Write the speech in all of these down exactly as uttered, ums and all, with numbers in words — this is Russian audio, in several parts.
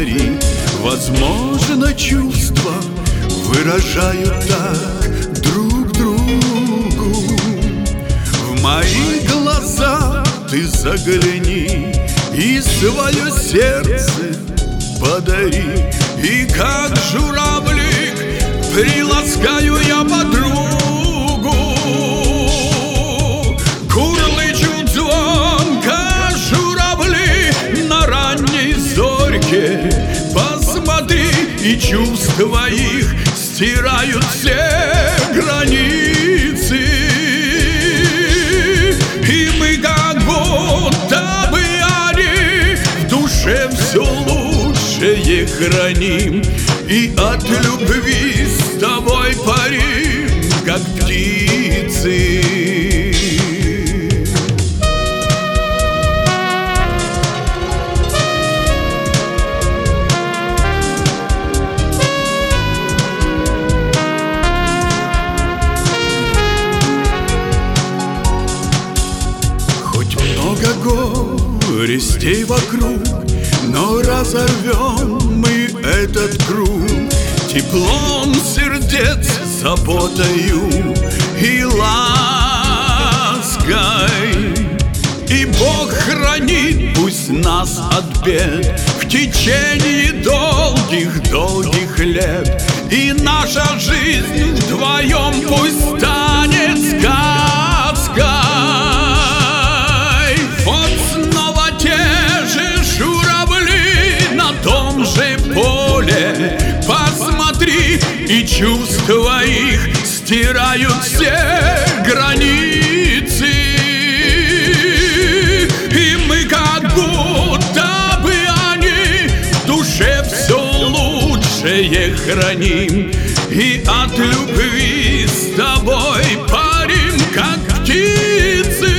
подари. Возможно, чувства выражают так друг другу. В мои глаза ты загляни и свое сердце подари. И как журавлик приласкаю я подругу, курлычут звонко журавли на ранней зорьке. Посмотри, и чувства их стирают все границы. И мы как будто бы они в душе все лучшее храним. И от любви с тобой парим, как птицы. Хоть много горестей вокруг, но разорвем мы этот круг теплом сердец, заботою и лаской. И Бог хранит пусть нас от бед в течение долгих-долгих лет. И наша жизнь вдвоем пусть станет сказкой. Вот снова те же журавли на том же поле. Посмотри, и чувства их стирают все границы. И мы как будто бы они в душе все лучшее храним. И от любви с тобой парим, как птицы.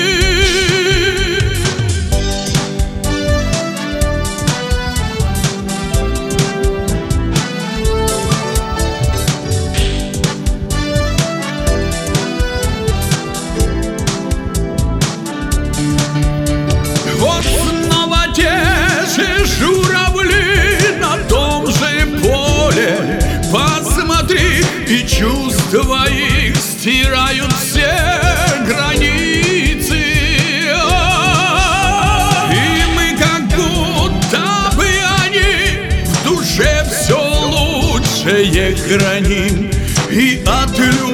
Вот снова те же журавли на том же поле. Посмотри, и чувства их стирают все границы. И мы как будто бы они в душе все лучшее храним. И от любви